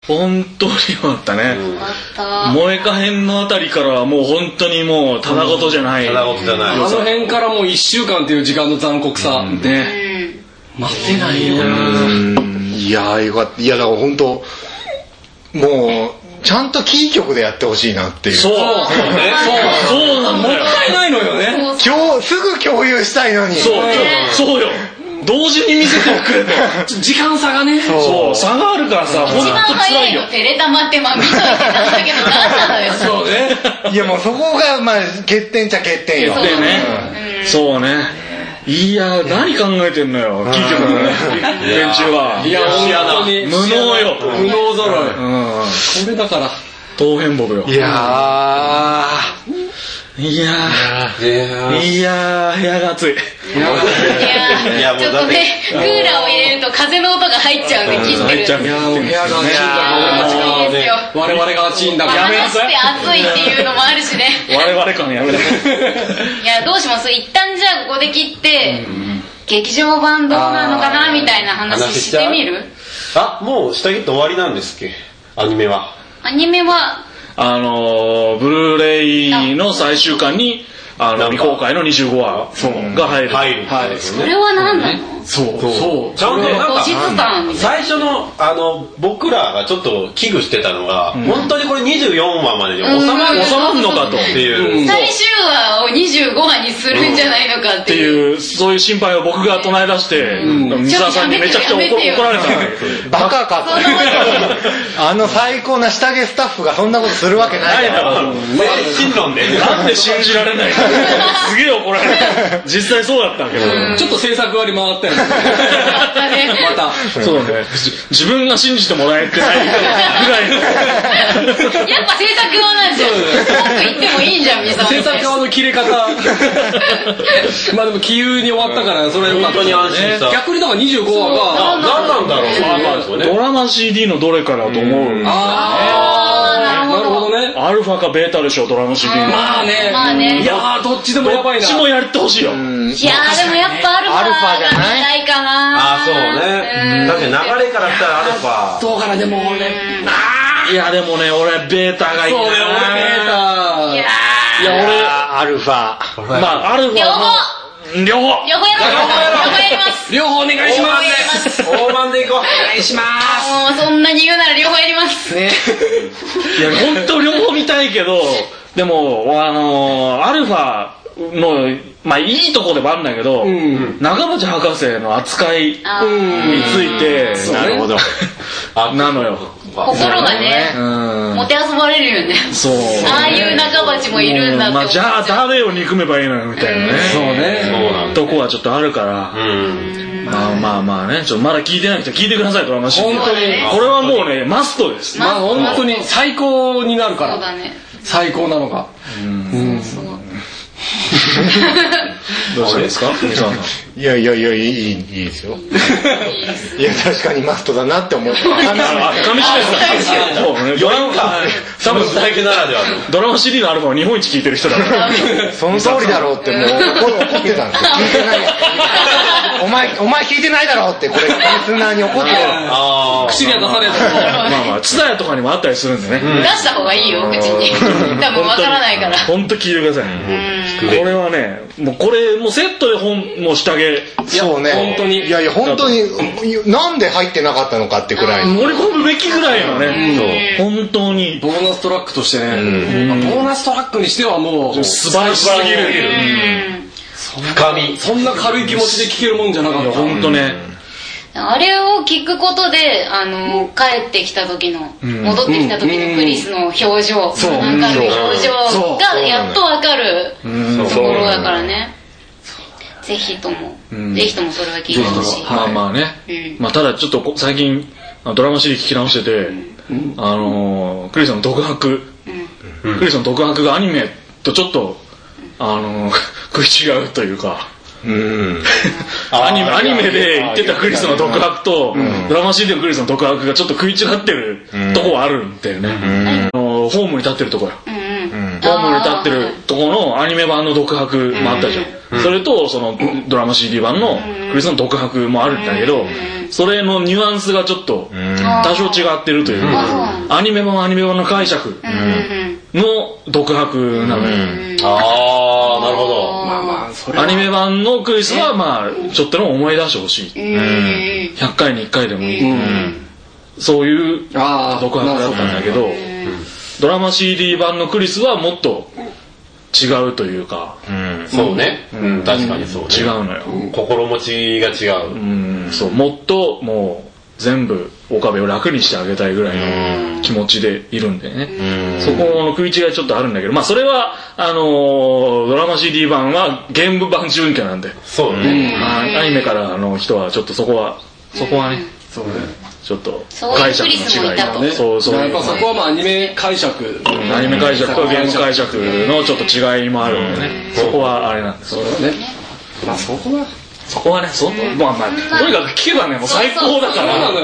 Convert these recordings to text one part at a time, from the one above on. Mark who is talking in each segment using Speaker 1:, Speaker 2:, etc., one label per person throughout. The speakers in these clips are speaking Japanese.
Speaker 1: 本当によかったね。萌えか編のあたりからはもう本当にもうただごとじゃない。
Speaker 2: ただごとじゃない。
Speaker 3: あの辺からもう1週間っていう時間の残酷さ
Speaker 1: ね。
Speaker 3: 待ってないよ。
Speaker 4: いやよかった。いやだから本当もうちゃんとキー局でやってほしいなっていう。
Speaker 1: そうなんだよ。
Speaker 3: もったいないのよね。
Speaker 4: 今日すぐ共有したいのに。
Speaker 1: そうよ。同時に見せてくれと。
Speaker 3: 時間差がね。
Speaker 1: そう差があるからさ、
Speaker 5: 一番早いのテレタマって見といてたんだけど何なのよ。
Speaker 3: そうね。
Speaker 4: いやもうそこがまあ欠点っちゃ欠点よ。
Speaker 1: でね。そうね。いや何考えてんのよ、キー局のね連中は。
Speaker 3: いや本当に
Speaker 1: 無能よ。
Speaker 3: 無能揃い。これだから
Speaker 1: 当変僕よ。
Speaker 4: いや
Speaker 1: 部屋が暑い。
Speaker 5: いやちょっとねクーラーを入れると風の音が入っちゃうんで切ってる。
Speaker 1: 入っちゃう。
Speaker 3: 部屋が暑いんだ
Speaker 5: いいですよ。
Speaker 3: 我々が暑いんだから。
Speaker 5: 話して暑いっていうのもあるしね。
Speaker 1: 我々感やめて。
Speaker 5: いやどうします？一旦じゃあここで切って劇場版どうなのかなみたいな話してみる？
Speaker 2: もう下切って終わりなんですっけ、アニメは。
Speaker 5: アニメは
Speaker 1: ブルーレイの最終巻に未公開の25話が入る。
Speaker 5: それは何なの？
Speaker 3: そう
Speaker 2: ちゃんとなんか
Speaker 5: 後日談みたいな。
Speaker 2: 最初の僕らがちょっと危惧してたのが、本当にこれ24話までに収まるのかとっていう、
Speaker 5: 最終話を25話にするんじゃないのかっていう、
Speaker 1: そういう心配を僕が唱え出して、水沢さんにめちゃくちゃ怒られた。
Speaker 4: バカかと。最高な下着スタッフがそんなことするわけないだろ。
Speaker 2: 真論で
Speaker 1: なんで信じられないの。すげえ怒られた。実際そうだったけど、
Speaker 3: ちょっと制作割回ったよね。また
Speaker 1: そうだね。自分が信じてもらえてないぐらいの。
Speaker 5: やっぱ制作側なんじゃん。文句言ってもいいんじゃん、水沢さん。
Speaker 3: 制作側の切れ方。まあでも気優に終わったからそれはよかった。
Speaker 2: 本当に安心した。
Speaker 3: 逆にだから25話が
Speaker 2: 何なんだろう。
Speaker 1: ドラマ CD のどれかだと思う。
Speaker 3: なるほどね。
Speaker 1: アルファかベータでしょ、ドラマ CD。
Speaker 3: まあね。いやどっちでもやばいな。
Speaker 1: どっちもやってほしいよ。
Speaker 5: いやでもやっぱアルファが見たいかな。
Speaker 2: そうね。確かに流れからしたらアルファ。
Speaker 3: そうかな。でも俺
Speaker 1: いやでもね、俺ベータがいいな。
Speaker 3: そうね、俺ベータ。
Speaker 1: いや俺
Speaker 4: アルファ。
Speaker 1: まあアルファ両方や
Speaker 5: ります。
Speaker 3: 両方お願いします。
Speaker 2: 大盤でいこう。お
Speaker 3: 願いします。
Speaker 5: もうそんなに言うなら両方やります。
Speaker 1: いや本当両方見たいけど、でもアルファのまあいいとこでもあるんだけど、中町博士の扱いについて
Speaker 4: なるほど
Speaker 1: なのよ。
Speaker 5: 心がね、もてあそばれるよね。
Speaker 1: そう。
Speaker 5: ああいう中町もいるんだって。
Speaker 1: まあじゃあ誰を憎めばいいのよみたいなね。
Speaker 3: そうね。
Speaker 1: とこはちょっとあるから。まあね、まだ聞いてない人聞いてください、ドラマシリーズ。
Speaker 3: 本当に
Speaker 1: これはもうねマストです。
Speaker 3: まあ本当に最高になるから。
Speaker 5: そうだね。
Speaker 3: 最高なのが。
Speaker 1: どうしたんですか？
Speaker 4: いやいいですよ。いや確かにマストだなって思った。
Speaker 1: 上白石さん。そうね。多分
Speaker 2: 最近ならではの
Speaker 1: ドラマ CD のアルバムは日本一聴いてる人だから。
Speaker 4: その通りだろうってもう怒ってたんですよ。聞いてない。お前聞いてないだろうってこれリスナーに怒ってる。
Speaker 3: 口には出された。
Speaker 1: まあツタヤとかにもあったりするんでね。
Speaker 5: 出した方がいいよ口に。多分わからないから。
Speaker 1: 本当聞いてください。これはね、もうこれもうセットでもう下着。
Speaker 4: そうね。
Speaker 3: 本当に。
Speaker 4: いや本当になんで入ってなかったのかってくらい。
Speaker 1: 盛り込むべきぐらいのね。本当に
Speaker 3: ボーナストラックとしてね。ボーナストラックにしてはもう
Speaker 1: 素晴らしすぎる。
Speaker 2: 深み。
Speaker 3: そんな軽い気持ちで聴けるもんじゃなかった。
Speaker 1: 本当ね。
Speaker 5: あれを聞くことで帰ってきた時の戻ってきた時のクリスの表情、なんかの表情がやっとわかるところだからね。ぜひともそれは聞いてほしい。
Speaker 1: まあね。まあただちょっと最近ドラマシリーズ聞き直してて、クリスの独白がアニメとちょっと食い違うというか。アニメで言ってたクリスの独白とドラマ CD のクリスの独白がちょっと食い違ってるとこはあるんだよね。ホームに立ってるとこよ。ホームに立ってるとこのアニメ版の独白もあったじゃん。 それとそのドラマ CD 版のクリスの独白もあるんだけど、それのニュアンスがちょっと多少違ってるというか、アニメ版はアニメ版の解釈の独白なのよ。
Speaker 2: ああ、なるほど。
Speaker 3: まあまあそれは
Speaker 1: アニメ版のクリスはまあちょっとでも思い出してほしい。100回に1回でもいい。そういう独白だったんだけど、ドラマ CD 版のクリスはもっと違うというか、
Speaker 2: そうね。確かにそうね。
Speaker 1: 違うのよ。
Speaker 2: 心持ちが違う。
Speaker 1: そう、もっともう全部岡部を楽にしてあげたいぐらいの気持ちでいるんでね。そこの食い違いちょっとあるんだけど、まあそれはドラマ CD 版はゲーム版準拠なんで、
Speaker 2: そうね。
Speaker 1: アニメからの人はちょっとそこはね、
Speaker 3: そうね
Speaker 1: ちょっと
Speaker 5: そういうクリスもいたと。
Speaker 1: そう
Speaker 3: やっぱそこはまあアニメ解釈
Speaker 1: アニメ解釈とゲーム解釈のちょっと違いもあるんでね、そこはあれなんです。
Speaker 3: そうだね。まあそこは
Speaker 1: ね、まあとにかく聞けばね、もう最高だから、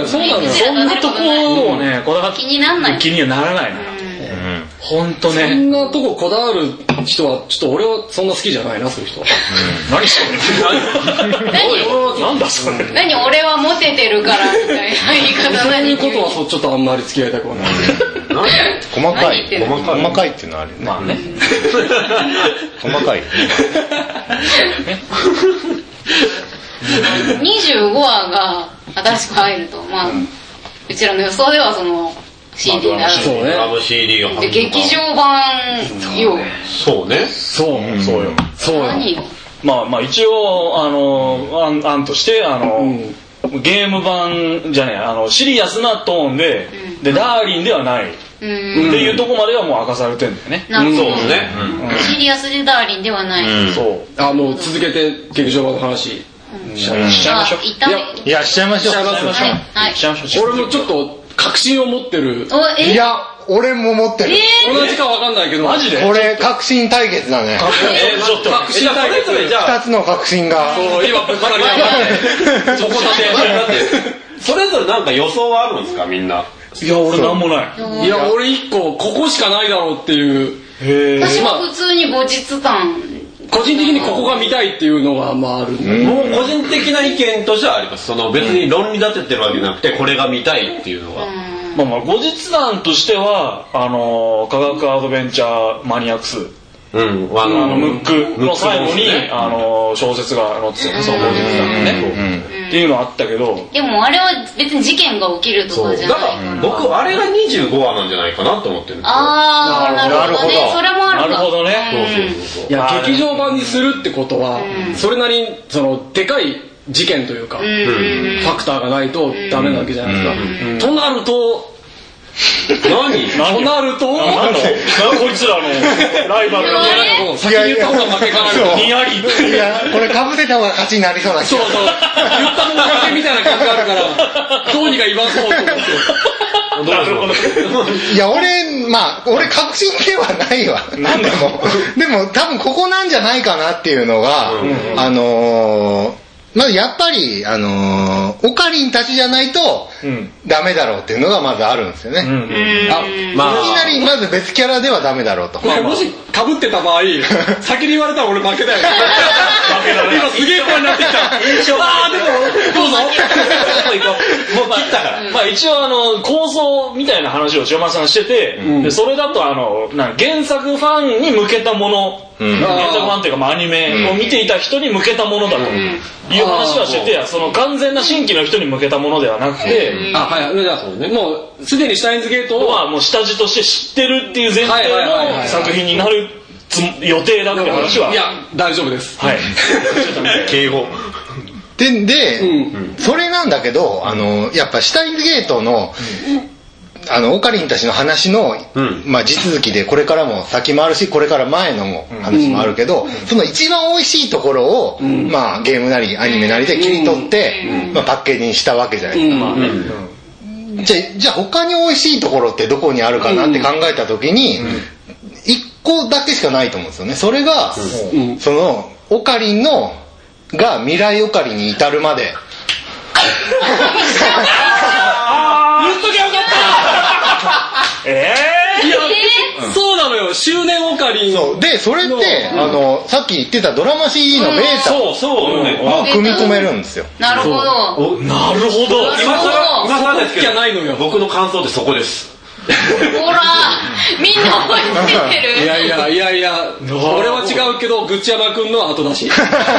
Speaker 3: そうなのよ。
Speaker 1: そんなとこをね、こだわって
Speaker 5: 気にならない。
Speaker 1: 気にはならないな。ほんと
Speaker 3: そ
Speaker 1: ね。
Speaker 3: んなとここだわる人はちょっと俺はそんな好きじゃないな、そういう人は。
Speaker 1: 何してんの？なんだそれ。
Speaker 5: 何俺はモテてるからみたいな言い方。
Speaker 3: そういうことはちょっとあんまり付き合いたくはない。
Speaker 4: 細かいっていうのはあるよね。
Speaker 1: まあね。
Speaker 4: 細かい。
Speaker 5: 25話が新しく入ると、まあうちらの予想ではその CD になる。
Speaker 3: そうね。
Speaker 2: ドラマ CD が
Speaker 5: で劇場版よ。
Speaker 2: そうね。
Speaker 1: そうよ。
Speaker 5: 何よ。
Speaker 1: まあ一応案としてゲーム版じゃねえ、シリアスなトーンでダーリンではないっていうとこまではもう明かされてんだよね。
Speaker 5: なるほど。
Speaker 2: そうね。
Speaker 5: シリアスでダーリンではない。
Speaker 1: そう。
Speaker 3: もう続けて劇場版の話しちゃいまし
Speaker 1: しちゃいましょう。
Speaker 5: 一旦
Speaker 4: いや、しちゃいましょう。
Speaker 5: はい。
Speaker 1: しちゃいましょう。
Speaker 3: 俺もちょっと確信を持ってる。
Speaker 4: いや、俺も持ってる。
Speaker 3: 同じかわかんないけど。
Speaker 1: マジで？
Speaker 4: これ、確信対決だね。
Speaker 1: ちょっと
Speaker 3: 確信対決でじゃあ。
Speaker 4: 二つの確信が。
Speaker 3: そう、今ぶつかり合って。そこだ
Speaker 2: ってそれぞれなんか予想はあるんですかみんな。
Speaker 1: いや俺なんもない。
Speaker 3: いや俺一個ここしかないだろうっていう。
Speaker 5: 私は普通に後日談。
Speaker 3: 個人的にここが見たいっていうのがまあある。
Speaker 2: もう個人的な意見としてはあります。その別に論理立ててるわけじゃなくてこれが見たいっていうのは。
Speaker 1: まあ後日談としては科学アドベンチャーマニアックス。ムックの最後に小説が載ってたよね、その後日談ね。っていうのあったけど、
Speaker 5: でもあれは別に事件が起きるとかじゃない。
Speaker 2: だから僕あれが25話なんじゃないかなと思ってるんですよ。
Speaker 5: ああ、なるほどね。それもあるか。
Speaker 1: なるほどね。
Speaker 3: いや劇場版にするってことはそれなりにそのでかい事件というかファクターがないとダメなわけじゃないですか。となると
Speaker 2: 何
Speaker 3: となると
Speaker 1: なんだこいつらのライバルが
Speaker 3: 先に言った方が負けかなと
Speaker 1: にやり
Speaker 4: いや、これ被せた方が勝ちになりそうな気が
Speaker 3: そう言った方が負けみたいな感じがあるからどうにか言わそうと思って
Speaker 1: なるほど。
Speaker 4: いや、俺確信ではないわ。でも多分ここなんじゃないかなっていうのが、まずやっぱりオカリンたちじゃないとダメだろうっていうのがまずあるんですよね。いきなりまず別キャラではダメだろうと。
Speaker 3: もし被ってた場合先に言われたら俺負けだよ。今すげえ声になってきた。ああでもどうぞ。
Speaker 2: もう切ったから。
Speaker 1: まあ一応構想みたいな話を千代丸さんしてて、でそれだと原作ファンに向けたもの、原作ファンっていうかアニメを見ていた人に向けたものだという話はしてて、その完全な新規の人に向けたものではなくて、
Speaker 3: もうすでにシュタインズゲート
Speaker 1: はもう下地として知ってるっていう前提の作品になる予定だって話は。
Speaker 3: いや大丈夫です。
Speaker 1: はい。
Speaker 2: 敬語。
Speaker 4: で、それなんだけどやっぱシュタインズゲートのオカリンたちの話の、地続きでこれからも先もあるしこれから前のも話もあるけど、その一番美味しいところを、ゲームなりアニメなりで切り取って、パッケージにしたわけじゃないですか。じゃあ他に美味しいところってどこにあるかなって考えた時に、一個だけしかないと思うんですよね。それが、そのオカリンが未来オカリンに至るまで
Speaker 3: 言っときゃよかった。いやそうなのよ。周年オカリン
Speaker 4: そうでそれってさっき言ってたドラマ CD のベータ
Speaker 2: そう
Speaker 4: も組み込めるんですよ。
Speaker 5: なるほど。
Speaker 1: なるほど。
Speaker 2: 今更ですけど
Speaker 3: ないのよ。
Speaker 2: 僕の感想ってそこです。
Speaker 5: ほらみんな覚えてる。
Speaker 3: いや俺は違うけどグッチ山くんの後出し。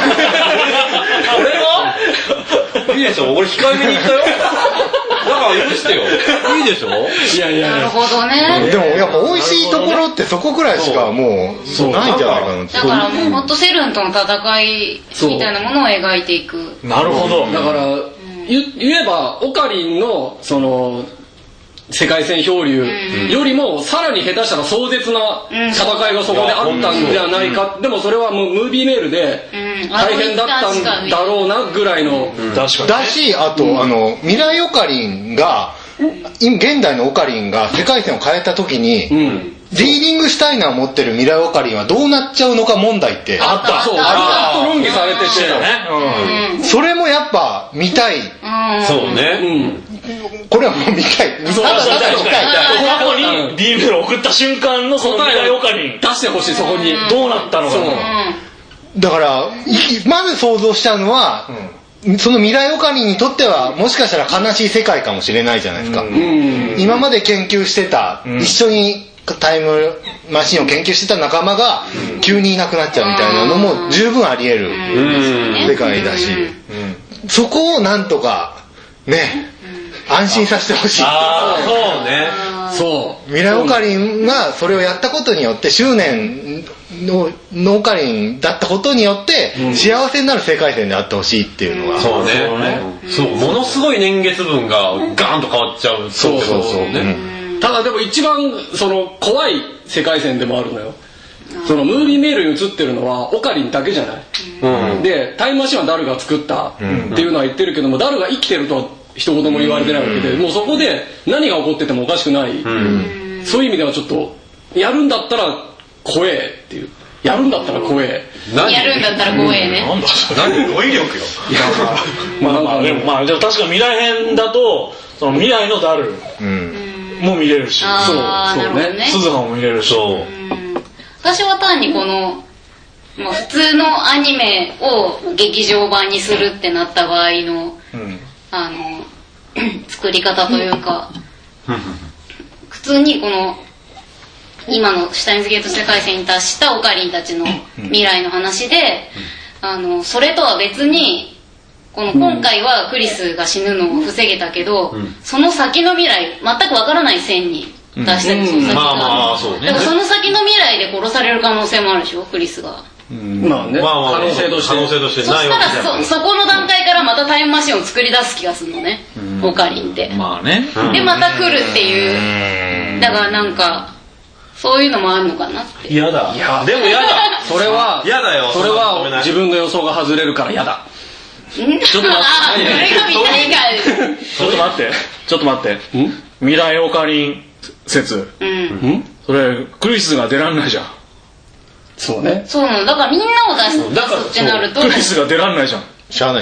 Speaker 2: 俺はいいでしょ、俺控えめに言ったよ。だから許してよ。いいでしょ。
Speaker 3: いや
Speaker 5: なるほどね。
Speaker 4: でもやっぱ美味しいところってそこくらいしかもうないんじゃないかな。
Speaker 5: だからもうホットセルンとの戦いみたいなものを描いていく。
Speaker 1: なるほど。
Speaker 3: だから言えばオカリンのその世界戦漂流よりもさらに下手したら壮絶な戦いがそこであったんじゃないか。でもそれはもうムービーメールで大変だったんだろうなぐらいの。
Speaker 4: だしあと未来オカリンが現代のオカリンが世界線を変えた時にディーリングシュタイナー持ってる未来オカリンはどうなっちゃうのか問題って
Speaker 3: あった。そうあれずっと論議されてて、
Speaker 4: それもやっぱ見たい。
Speaker 2: そうね。
Speaker 4: これはもう見たい。見たい。
Speaker 1: 過去に D メール送った瞬間のその未来オカリン
Speaker 3: 出してほしい。そこに
Speaker 1: どうなったのか。
Speaker 4: だからまず想像しちゃうのはその未来オカリンにとってはもしかしたら悲しい世界かもしれないじゃないですか。今まで研究してた一緒にタイムマシンを研究してた仲間が急にいなくなっちゃうみたいなのも十分あり得る世界だし、そこをなんとかね安心させてほしい。
Speaker 2: そうね。
Speaker 3: そう
Speaker 4: 未来オカリンがそれをやったことによって執念のオカリンだったことによって幸せになる世界線であってほしいっていうのが。
Speaker 2: そうね。そうものすごい年月分がガーンと変わっちゃう。
Speaker 3: そうね。ただでも一番その怖い世界線でもあるのよ。そのムービーメールに映ってるのはオカリンだけじゃない。でタイムマシンはダルが作ったっていうのは言ってるけども、ダルが生きてるとは一言も言われてないわけで、もうそこで何が起こっててもおかしくない。そういう意味ではちょっとやるんだったら怖えっていう。やるんだったら怖え。
Speaker 5: やるんだったら怖えね。
Speaker 1: なんだ
Speaker 2: 何語彙力よ。
Speaker 1: でも確か未来編だとその未来のダルも見れるし、
Speaker 5: そうね。
Speaker 1: 鈴葉も見れるし。
Speaker 5: 私は単にこのもう普通のアニメを劇場版にするってなった場合の作り方というか、普通にこの今のシュタインズゲート世界線に達したオカリンたちの未来の話で、それとは別にこの今回はクリスが死ぬのを防げたけど、その先の未来全くわからない線に出したり、その先が、だからその先の未来で殺される可能性もあるでしょ、クリスが。
Speaker 3: まあね、可能性として
Speaker 5: そしたらそこの段階からまたタイムマシンを作り出す気がするのね、オカリンって。
Speaker 1: まあね。
Speaker 5: でまた来るっていう、だからなんかそういうのもあるのかなって。
Speaker 2: 嫌だ。でも嫌だ。
Speaker 3: それは
Speaker 2: 嫌だよ。
Speaker 3: それは自分の予想が外れるから嫌だ。
Speaker 1: ちょっと待って。
Speaker 5: それが見たいから。
Speaker 1: ちょっと待って。未来オカリン説。それクリスが出らんないじゃん。
Speaker 3: そうね。
Speaker 5: そうなの。だからみんなを出すってなると
Speaker 1: クリスが出らんないじゃん。
Speaker 4: しゃあない。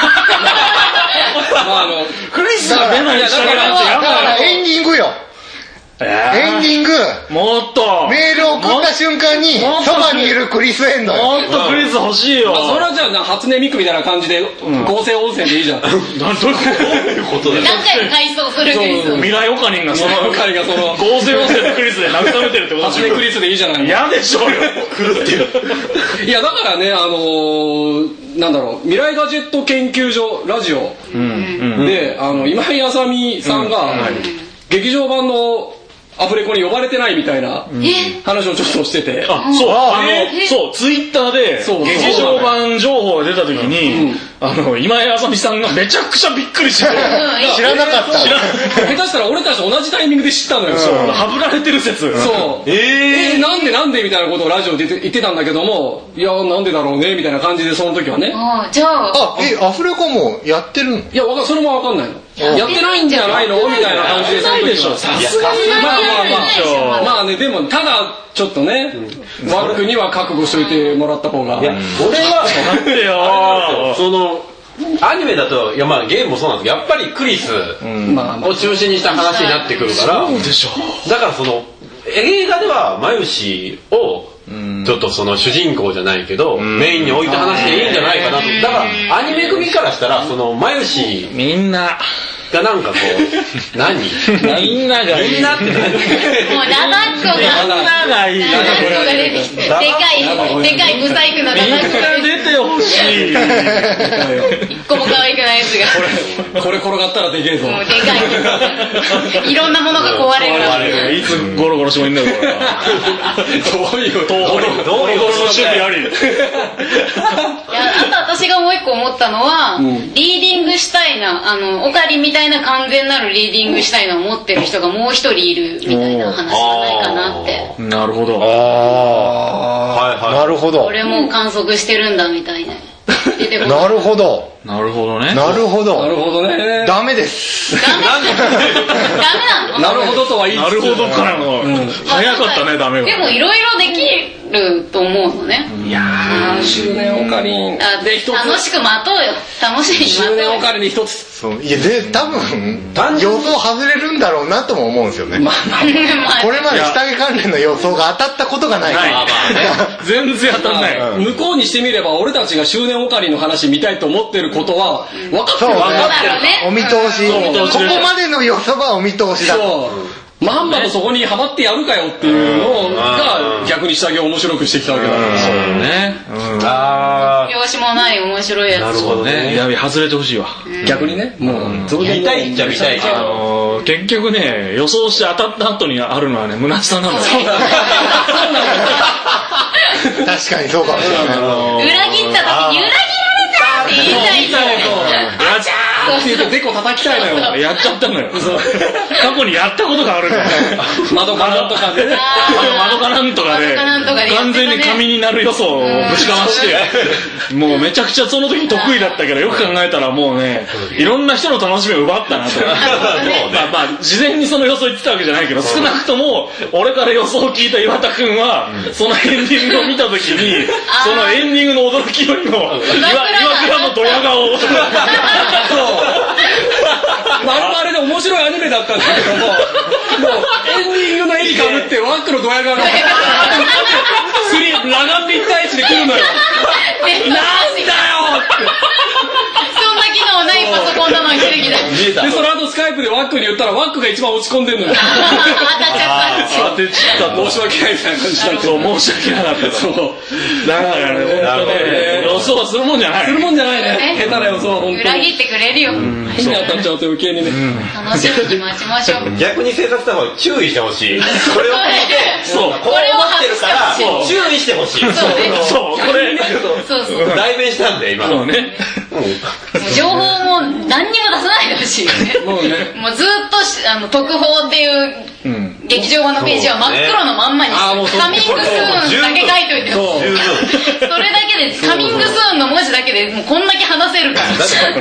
Speaker 1: クリスが出ないし
Speaker 4: だからエンディングよ。エンディング
Speaker 1: もっと
Speaker 4: メールを送った瞬間にそばにいるクリスエンドよ。
Speaker 1: もっとクリス欲しいよ。
Speaker 3: それはじゃあ初音ミクみたいな感じで合成音声でいいじゃん。
Speaker 1: どういうことだよ。
Speaker 5: 何回も回想するクリス。
Speaker 1: 未来オカリンがその合成音声でクリスで慰めてるってこと
Speaker 3: 初音クリスでいいじゃない。
Speaker 1: 嫌でしょうよ。狂ってる。
Speaker 3: いやだからね、なんだろう、未来ガジェット研究所ラジオで今井あさみさんが劇場版のアフレコに呼ばれてないみたいな話をちょっとしてて、
Speaker 1: そうツイッターで劇場版情報が出た時に今井あさみさんがめちゃくちゃびっくりして
Speaker 4: 知らなかった。
Speaker 3: 下手したら俺たちと同じタイミングで知ったのよ。
Speaker 1: はぶられてる説。
Speaker 3: そうなんでみたいなことをラジオで言ってたんだけども、いやなんでだろうねみたいな感じでその時はね。
Speaker 5: じゃあ
Speaker 4: アフレコもやってるの？
Speaker 3: いやそれも分かんないの。やってないんじゃないのみたいな感じでその時は。
Speaker 1: さすがに
Speaker 3: まあね、でもただちょっとね、ワークには覚悟しといてもらった方が。
Speaker 2: いや俺は
Speaker 1: 待ってよ。
Speaker 2: そのアニメだとゲームもそうなんですけど、やっぱりクリスを中心にした話になってくるから。
Speaker 1: そうでしょ。
Speaker 2: だからその映画ではマユシをちょっとその主人公じゃないけどメインに置いた話でいいんじゃないかなと。だからアニメ組からしたらそのマユシ
Speaker 1: みんな
Speaker 2: がなんかこう何
Speaker 1: みんながいい
Speaker 2: みんなって何
Speaker 5: もうダダッコが
Speaker 1: みんながいい
Speaker 5: ダダッコが出てきてでかいブサイクなダダッコが
Speaker 1: 出てほしい
Speaker 5: 一個も可愛くないやつが
Speaker 3: これ転がったらでけえぞ。
Speaker 5: もうでかいいろんなものが壊れる
Speaker 1: いつゴロゴロしてもいいんだよこれ
Speaker 3: どういう
Speaker 1: ゴロゴロの守備あり
Speaker 5: いやあと私がもう一個思ったのは、リーディングしたいなオカリンみたいな完全なるリーディングしたいなを持ってる人がもう一人いるみたいな話はないかなって。
Speaker 1: なるほど。
Speaker 2: はいはい。
Speaker 4: なるほど。
Speaker 5: 俺も観測してるんだみたいな。
Speaker 4: なるほど。
Speaker 1: なるほどね。
Speaker 4: なるほど。
Speaker 3: なるほどね。
Speaker 4: ダメです。
Speaker 5: ダメなの？
Speaker 3: なるほどとは言いつつ。
Speaker 1: なるほどからの早かったねダメが。
Speaker 5: でもいろいろできると思うのね。
Speaker 3: いやー周年オカリン
Speaker 5: で楽しく待とうよ。楽しみに待とうよ。
Speaker 3: 周年オカリンに一つ。
Speaker 4: そういやで多分予想外れるんだろうなとも思うんですよね。これまで下着関連の予想が当たったことがないから。
Speaker 1: 全然当たんない。
Speaker 3: 向こうにしてみれば俺たちが周年オカリンの話見たいと思ってることは分かってる。
Speaker 4: 分かってる。お見通し。ここまでの予想はお見通しだ。
Speaker 3: まんまとそこにハマってやるかよっていうのが逆に下着を面白くしてきたわけだから。
Speaker 1: そうね。
Speaker 5: 拍子もない面白いやつ。
Speaker 1: なるほどね。やべ外れてほしいわ。
Speaker 3: 逆にね。もう
Speaker 2: 見たいっちゃ見たいけど
Speaker 1: 結局ね予想して当たった後にあるのはね虚しさなんだよ。
Speaker 4: 確かにそうかもしれない。
Speaker 5: 裏切った時に裏切られたって言いたいの。
Speaker 3: ガチャーって言うとデコ叩きたいのよ。
Speaker 1: やっちゃったのよ。過去にやったことがあるから。
Speaker 3: 窓かなんとかでね。
Speaker 1: 窓かなんとかで完全に紙になる予想をぶちかましてもうめちゃくちゃその時得意だったけどよく考えたらもうねいろんな人の楽しみを奪ったなと。まあ事前にその予想言ってたわけじゃないけど少なくとも俺から予想を聞いた岩田くんはそのエンディングを見た時にそのエンディングの驚きよりも岩倉のドヤ顔を
Speaker 3: あれで面白いアニメだったんだけどもエンディングの絵にかぶってワックのドヤ顔が裸眼立体値で来るのよ。なんだよって
Speaker 5: そんな機能ないパソコンなのに出てきた。
Speaker 3: でその後スカイプでワックに言ったらワックが一番落ち込んでんのよ。
Speaker 1: 当てちゃった。
Speaker 3: 申し訳ないみたいな感じだった。
Speaker 1: そう申し訳なかった。そうだからね本当ね予想はするもんじゃない。
Speaker 3: するもんじゃないね。下手な予想は本当に
Speaker 5: 裏切ってくれるよ。
Speaker 3: 変に当たっちゃうと余計にね。
Speaker 5: 楽しみに待ちましょう。
Speaker 2: 逆に制作さんは注意してほしい。これを聞いてそうこれを待ってるから注意してほしい。
Speaker 1: そうこれ
Speaker 5: そう
Speaker 2: 代弁したんで今のね。
Speaker 5: 情報も何にも出さないでほしいよね。もうずっと特報っていう劇場版のページは真っ黒のまんまにしてカミングスーンだけ書いといてほしい。それだけでカミングスーンの文字だけでもうこんだけ話せるから。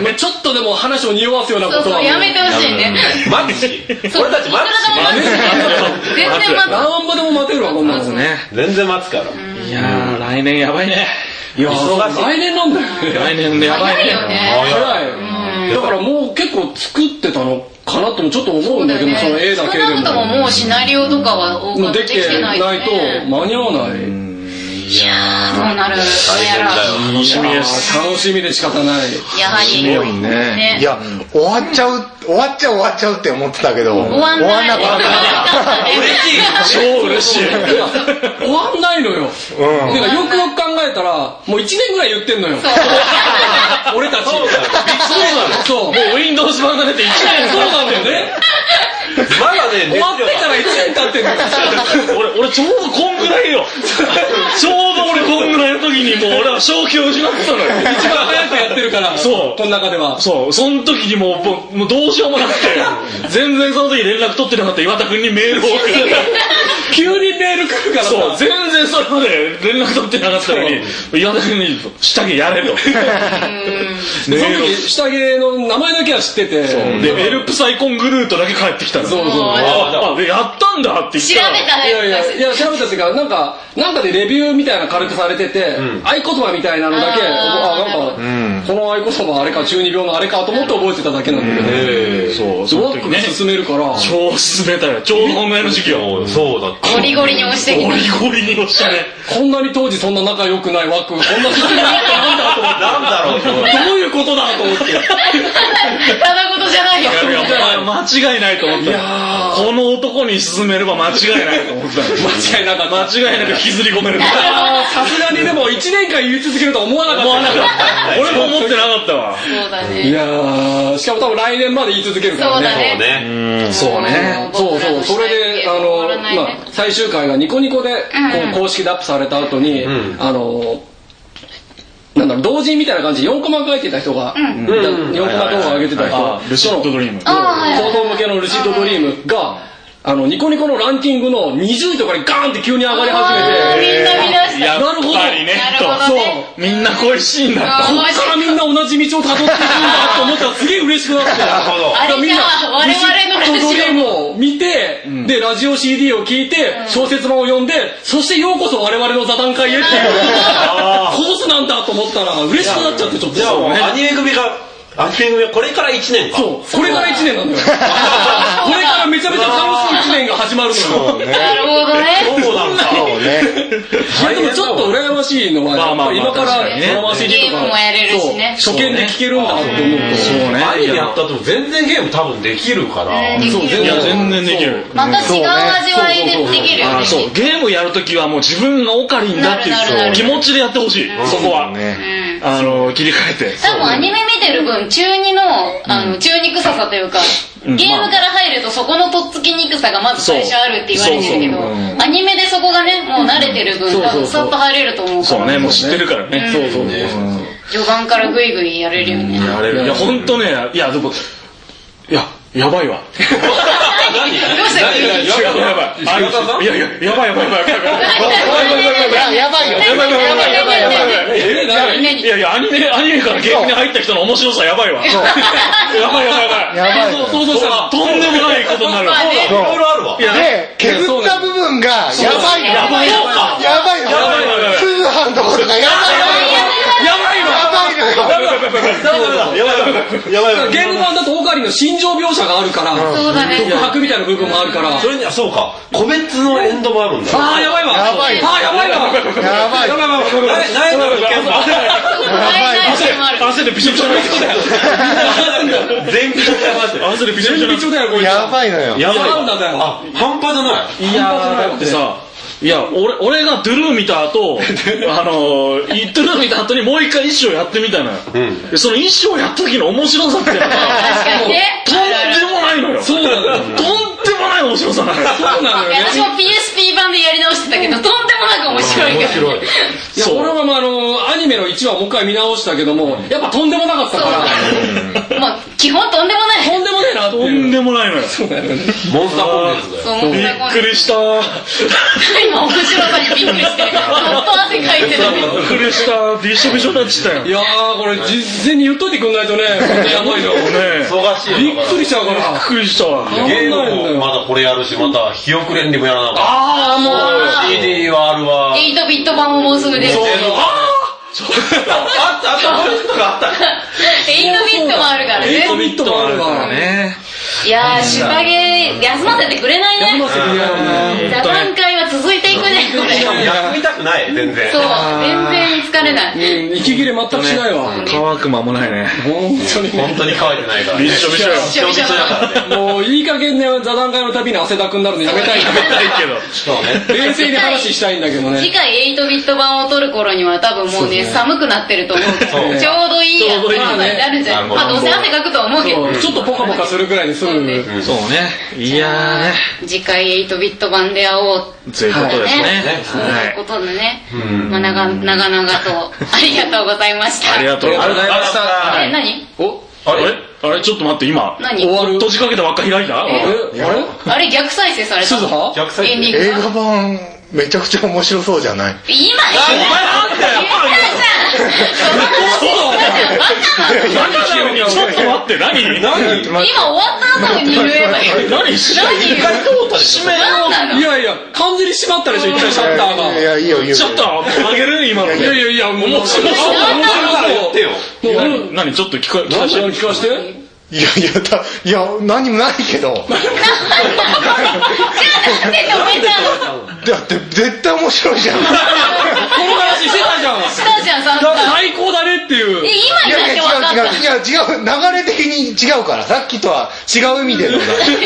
Speaker 3: ちょっとでも話を匂わすようなことは
Speaker 5: やめてほしいね。
Speaker 2: 待つし俺たち待つし
Speaker 5: 全然待つ。
Speaker 3: 何ぼでも待てるわこんなのね。
Speaker 2: 全然待つから。
Speaker 1: いや来年やばいね。
Speaker 3: いや来年なんだよね。
Speaker 1: 来年でやばいね。
Speaker 3: 早い。だからもう結構作ってたのかなともちょっと思うんだけどその絵だけでも。
Speaker 5: 少なくとももうシナリオとかは
Speaker 3: できてないと間に合わない。
Speaker 5: いやどうなる。
Speaker 1: 楽しみです。
Speaker 3: 楽しみで仕方ない。
Speaker 5: やはり
Speaker 4: すごいね。いや終わっちゃうって思ってたけど
Speaker 5: 終わんなかった。
Speaker 3: 超嬉しい。終わんないのよ。よくよく考えたらもう1年ぐらい言ってんのよ。俺たち。そう。
Speaker 1: もう Windows 版が出て1年。
Speaker 3: そうなんだよね。
Speaker 2: まだね
Speaker 3: 終わってから1年経ってんのよ。
Speaker 1: 俺ちょうどこんぐらいよ。ちょうど俺こんぐらいの時にもう俺は正気を失ってたのよ。
Speaker 3: 一番早くやってるから。
Speaker 1: そう。
Speaker 3: この中では。
Speaker 1: そう。その時にもうどうしようもなくて全然その時連絡取ってなかった岩田君にメールを送って
Speaker 3: 急にメール来るからさ。
Speaker 1: そう全然それまで連絡取ってなかったのに岩田君に下着やれと。
Speaker 3: その時下着の名前だけは知ってて。
Speaker 1: でエルプサイコングルートだけ帰ってきたの。
Speaker 3: そう
Speaker 1: やったんなんだって言っ
Speaker 5: 調べ
Speaker 1: たら
Speaker 5: た
Speaker 3: いや調べたっていうかなんかでレビューみたいな軽くされてて、合言葉みたいなのだけなんかこの合言葉あれか中二病のあれかと思って覚えてただけなんだけど、
Speaker 1: そう
Speaker 3: ワックが進めるから
Speaker 1: 超進めたよちょうど本命の時期よ。
Speaker 2: そうだった
Speaker 5: ゴリゴリに押してき
Speaker 1: ゴ
Speaker 5: た。
Speaker 1: リゴリに押したね。
Speaker 3: こんなに当時そんな仲良くないワックがこんな進めるってなんだと思って
Speaker 2: なんだろうと思って
Speaker 3: どういうことだと思って
Speaker 5: ただ事じゃないよ。
Speaker 1: 間違いないと思ったよ。この男に進めれば間違いないと思ったよ。
Speaker 3: 間違いなかった
Speaker 1: 間違いなく引きずり込める。
Speaker 3: さすがにでも1年間言い続けるとは思わなかった
Speaker 1: 俺も思ってなかったわ。
Speaker 5: そうだね。
Speaker 3: いやーしかも多分来年まで言い続けるからね。
Speaker 5: そうだね。
Speaker 1: そうね。
Speaker 3: そうそれで最終回がニコニコでこう公式でアップされた後になんだろう同人みたいな感じで4コマ書いてた人が4コマ動画上げてた人
Speaker 1: ルシッドドリーム。
Speaker 3: 高等向けのルシッドドリームがニコニコのランキングの20位とかにガーンって急に上がり始めて
Speaker 5: みんな見出した。
Speaker 1: やっぱりね
Speaker 5: なるほどね。
Speaker 1: みんな恋しいんだ。
Speaker 3: こっからみんな同じ道を辿っていくんだと思ったらすげえ嬉しくなって
Speaker 5: あれじゃあ我々のラジオ
Speaker 3: ルシッドドリームを見てでラジオ CD を聞いて小説版を読んでそしてようこそ我々の座談会へっていうコースなんだと思ったら嬉しくなっちゃってちょっと
Speaker 2: じゃあアニメ組はこれから1年か。
Speaker 3: そうこれから1年なんだよこれからめちゃめちゃ楽しい1年が始まるのよ
Speaker 5: なるほどね。
Speaker 2: そうなんだ。
Speaker 4: そうね。
Speaker 3: いやでもちょっと羨ましいのはやっぱ今からドラマ CD とか
Speaker 5: ゲームもやれるしね。
Speaker 3: 初見で聴けるんだって思うと
Speaker 1: そうね。
Speaker 2: アニメやった後も全然ゲーム多分できるから
Speaker 5: できる
Speaker 3: そう
Speaker 1: いや全然できる。
Speaker 5: また違う味わいでできるよね。
Speaker 1: そうゲームやるときはもう自分がオカリンだっていう気持ちでやってほしい。そこは切り替えて。
Speaker 5: 多分アニメ見てる分中二の中二臭さというかゲームから入るとそこのとっつきにくさがまず最初あるって言われてるけどアニメでそこがねもう慣れてる分多分さっと入れると思うから。
Speaker 1: そうねもう知ってるからね。
Speaker 3: そう
Speaker 5: 序盤からグイグイやれるよね。
Speaker 1: やれる。いや本当ねいやでもやばいわ。
Speaker 5: 何どうした急に。
Speaker 1: やばい。やばい。
Speaker 4: やばいよ。
Speaker 1: いやアニメからゲームに入った人の面白さやばいわ。やばい。想像したらとんでもないことになる。
Speaker 2: いろいろあるわ。
Speaker 4: で、削った部分がやばいの。やばいの。通販のことがや
Speaker 3: ばいゲーム版だとオカリンの心情描写があるから
Speaker 5: そうだね。
Speaker 3: 独白みたいな部分もあるから
Speaker 2: それにはそうか個別のエンドもあるんだ。
Speaker 3: ああやばいわ
Speaker 4: やばい
Speaker 1: 汗でびしょびしょになってきた。
Speaker 2: 全部
Speaker 1: 汗でびしょびしょになってきた。
Speaker 4: やばいのよ。
Speaker 1: やばい。
Speaker 2: 半端じゃない。
Speaker 1: いやだってさいや俺がドゥルー見た後ドゥルー見た後にもう一回一生やってみたのよ。でその一生やった時の面白さっていうのが
Speaker 5: 確かにね。
Speaker 1: とんでもないのよ。
Speaker 3: そうなのよ。
Speaker 1: とんでもない面白さなのよ。
Speaker 3: そうなのよね。
Speaker 5: 私も PSP 版でやり直してたけどとんでもなく面白いから。
Speaker 3: いや俺はアニメの1話もう一回見直したけどもやっぱとんでもなかったから
Speaker 5: まあ基本とんでもない。
Speaker 3: とんでもねえな
Speaker 1: とんでもないのよ。
Speaker 2: モンスターコンテンツだよ。
Speaker 1: びっくりした。
Speaker 5: 今面白さにびっくりしてずっと汗かいてた。
Speaker 1: びっくりした。びしょびしょになっちゃったよ。
Speaker 3: いやーこれ事前に言っといてくんないとねやばいの
Speaker 2: 忙しい
Speaker 3: びっくりしちゃうから
Speaker 1: びっくりしたわ。
Speaker 2: ゲームもまだこれやるしまた日遅れんにもやらなかった。
Speaker 3: ああもう
Speaker 2: CD はあるわ。
Speaker 5: 8ビット版ももうすぐ出る。
Speaker 2: あった
Speaker 5: 8ビットもあるからね。
Speaker 3: 8ビットもあるからね。
Speaker 5: いやー仕掛け休ませてくれないね。座談会は続いていくねこれ。
Speaker 2: 休みたくない全然。
Speaker 5: そう全然疲れない。
Speaker 3: 息切れ全くしないわ。
Speaker 1: 乾く間もないね。
Speaker 2: 本当に乾いてないから。
Speaker 1: びしょびしょよ。
Speaker 5: びしょびしょだからね。
Speaker 3: もういい加減ね座談会のたびに汗だくになるのやめたい
Speaker 1: けど。
Speaker 2: そうね。
Speaker 3: 冷静に話したいんだけどね。
Speaker 5: 次回8ビット版を撮る頃には多分もうね寒くなってると思うからちょうどいいやつになるんじゃない。まあどうせ汗かくとは思うけど
Speaker 3: ちょっとポカポカするぐらいにすぐ
Speaker 1: そうね。いやね。
Speaker 5: 次回8ビット版で会おう
Speaker 1: ということですね。
Speaker 5: そういうことでね。まあ長々とありがとうございました。
Speaker 1: ありがとうございました。
Speaker 5: 何？
Speaker 1: あれちょっと待って今
Speaker 5: 何？
Speaker 3: 終わる
Speaker 1: 閉じかけた輪っか開いた？
Speaker 5: あれ逆再生された。
Speaker 2: 逆再生。
Speaker 5: エンディング
Speaker 4: 映画版めちゃくちゃ面白そうじゃない？
Speaker 5: 今言ったじゃん。
Speaker 1: ちょっと待って何？
Speaker 5: 今終わった後に言えばいい。
Speaker 1: 何？締めよう
Speaker 3: いやいや、完全に閉まったでしょ、一回シャッターが。
Speaker 4: いや、いいよ、いいよ。
Speaker 1: シャッター上げる今の。
Speaker 3: いや、もう、面白い。
Speaker 2: 言ってよ。
Speaker 1: 何ちょっと聞か
Speaker 3: して。
Speaker 4: いや、何もないけど。
Speaker 5: じゃあなんで止めたの？
Speaker 4: だって絶対面白いじゃん。
Speaker 3: この話してたじゃん。
Speaker 5: したじゃん、散々。
Speaker 3: 最高だねっていう。
Speaker 5: 今になって分かった。
Speaker 4: 違う、流れ的に違うから、さっきとは違う意味での。
Speaker 5: 何言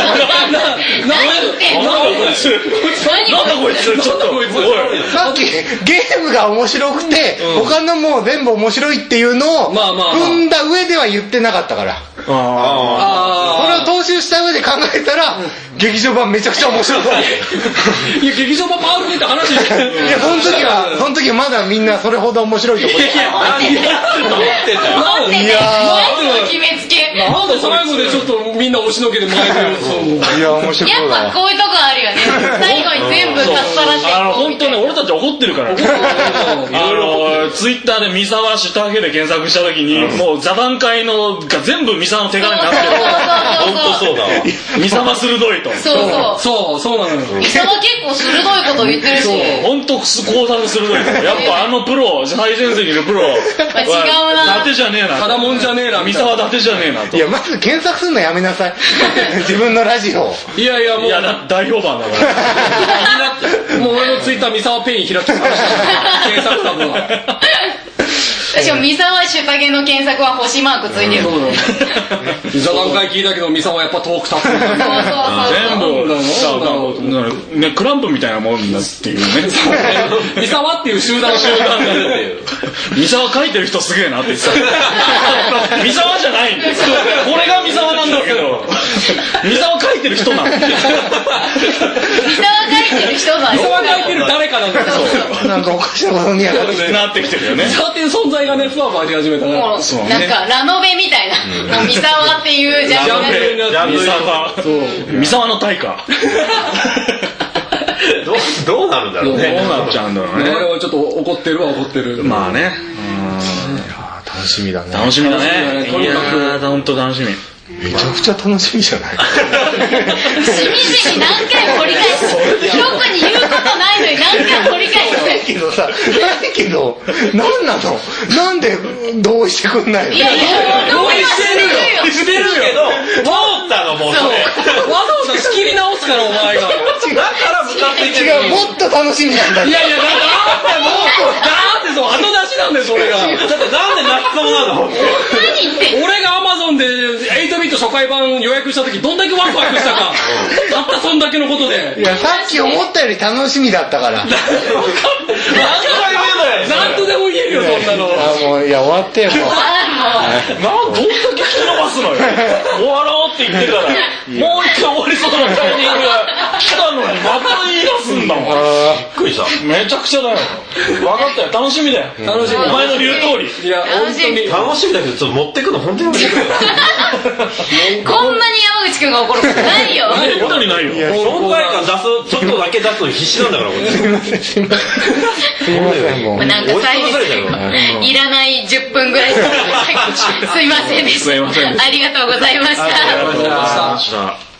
Speaker 5: ってんの？
Speaker 1: なんだこいつちょっと
Speaker 4: さっきゲームが面白くて、他のもう全部面白いっていうのを踏んだ上では言ってなかったから。それを踏襲した上で考えたら、劇場版めちゃくちゃ面白い。
Speaker 3: いや、劇場版パワールって話。い
Speaker 4: や、その時はまだみんなそれほど面白いと思って。
Speaker 5: 待って決めつけ。
Speaker 3: なんで最後でちょっとみんな押しのけで前で。
Speaker 4: いや、面白い。
Speaker 5: やっぱこういうとこあるよね。最後に全部かっさらって。
Speaker 1: 本当ね、俺たち怒ってるから。ツイッターで三沢下着で検索した時に、もう座談会のが全部三沢の手柄になってる。
Speaker 2: 本当そうだわ。
Speaker 1: 三沢鋭いと。
Speaker 3: そうなのよ。
Speaker 5: 三沢結構鋭いこと言ってるし。
Speaker 1: 本当考察鋭い。やっぱあのプロ、最前線にいるプロは
Speaker 5: 違うな。
Speaker 1: 伊達じゃねえな。
Speaker 3: ただもんじゃねえな。
Speaker 1: 三沢伊達じゃねえなと。
Speaker 4: いや、まず検索するのやめなさい。自分のラジオ。
Speaker 3: いやもう。
Speaker 1: いや、大評判だから。
Speaker 3: もう俺のツイッター三沢ペイン開きました。検索タブは。
Speaker 5: しかも三沢下着の検索は星マークついてる。
Speaker 3: 座談会聞いたけど三沢やっぱ遠く立つ。
Speaker 1: 全部クランプみたいなもんだっていうね。
Speaker 3: 三沢っていう集団が出て
Speaker 1: 三沢書いてる人すげえなって言ってた。三沢じゃないんだよ。これが三沢なんだけど、三沢書いてる人なんだ。
Speaker 5: 三沢書いてる人なんだ。
Speaker 3: 三沢書いてる誰かなんだけど、
Speaker 4: なんかおかしなことに
Speaker 1: なってきてるよね。
Speaker 3: 三沢っていう存在がね、ふわふわし始めたから。
Speaker 5: なんかラノベみたいな。三沢っていうジャンル。
Speaker 1: 三沢の大化。
Speaker 2: どうなるんだろうね。
Speaker 1: どうなっちゃうんだろうね。
Speaker 3: 俺はちょっと怒ってる。
Speaker 1: まあね。
Speaker 4: 楽しみだね。
Speaker 1: 楽しみだね。いやー、ほんと楽しみ。
Speaker 4: めちゃくちゃ楽しみじゃない？
Speaker 5: しみじみ何回掘り返す。特に言うことないのに何回掘り返す。
Speaker 4: ないけど、なんなの？なんで同意してくんないの？
Speaker 5: いや、
Speaker 3: 同意してるよ。
Speaker 2: けど、通ったのもうそれ。
Speaker 3: わざわざ仕切り直すからお前が。
Speaker 2: だから向かっていける。
Speaker 4: 違う、もっと楽しみなんだ。
Speaker 3: いや、だってそう、後出しなんだよ、それが。
Speaker 2: だってなんで泣きそうなの？
Speaker 5: 何言ってんの？
Speaker 3: 俺が Amazon で8ビット初回版予約した時どんだけワクワクしたか。たったそんだけのことで。
Speaker 4: いや、さっき思ったより楽しみだったから。
Speaker 3: なんとでも言えるよ、そんなの。
Speaker 4: もう、いや、終わってよ、もう。
Speaker 1: どんだけ聞き伸ばすのよ。終わろうって言ってから、もう一回終わりそうなタイミングが来たのにまた言い出すんだもん。びっくりした。めちゃくちゃだよ。分かったよ、楽しみだよ。
Speaker 3: 楽しみ。
Speaker 1: お前の言う通り。
Speaker 3: いや、本当に。
Speaker 2: 楽しみだけど、ちょっと持ってくの本当にやめてくれよ。
Speaker 5: こんなに山口くんが怒ることないよ。
Speaker 1: 本当にないよ。
Speaker 2: 存在感出す、ちょっとだけ出すのに必死なんだから、これ。
Speaker 4: すいません、もう。
Speaker 5: なんか最後いらない10分ぐらい。すいませんでした。ありがとうございました。
Speaker 1: ありがとうございました。